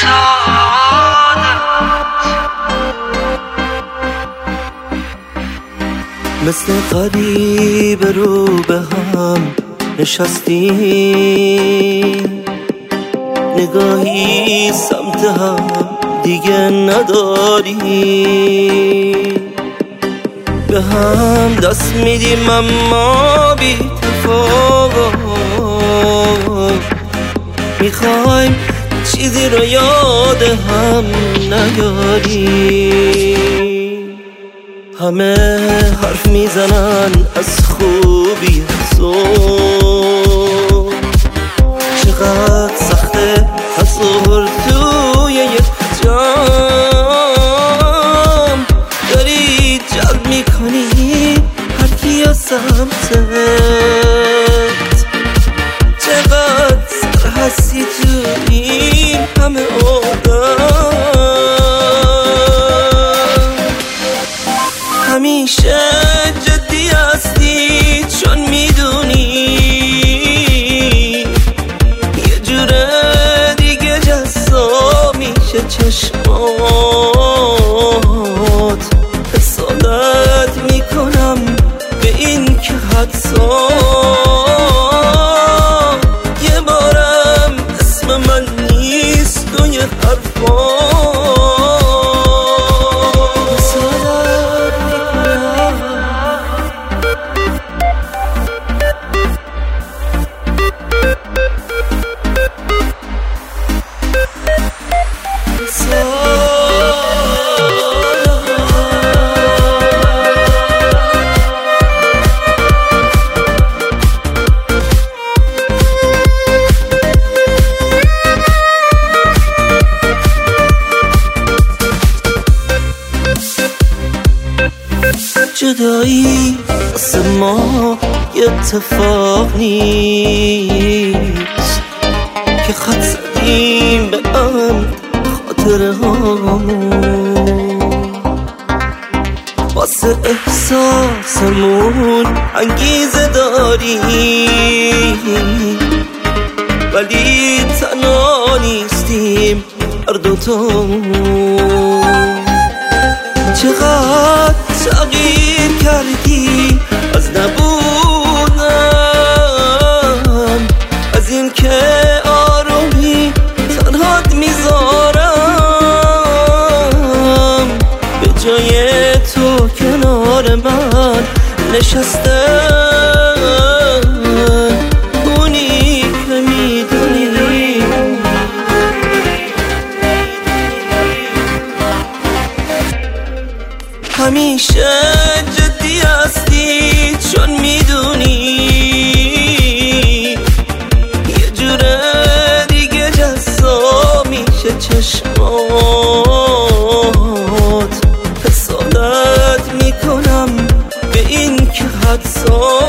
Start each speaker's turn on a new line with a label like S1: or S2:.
S1: مثل غریب رو به هم نشستیم، نگاهی سمت هم دیگه نداریم، به هم دست میدیم اما بی تفاوت، میخوایم چیزی رو یاد هم نیاریم. همه حرف میزنن از خوبی تو، چقدر سخته تصور توی یک جام، داری جلب میکنی هر کی از سمتت، چقدر سر هستی تو این همه همیشه جدی هستی چون میدونی یه جوره دیگه جذاب میشه چشمات، حسادت میکنم به این که حدسا یه بارم اسم من نیست توی حرفا. جدایی واسه ما یه اتفاق نیست که خط زدیم به هم خاطره هامون، واسه احساسمون انگیزه داریم ولی تنها نیستیم هر دوتامون. چقدر تغییر کردی از نبودم، از این که آرومی تنهات میذارم، به جای تو کنار من نشسته اونی که میدونی همیشه جدی هستی چون میدونی یه جوره دیگه جذاب میشه چشمات، حسادت میکنم به این که حدسا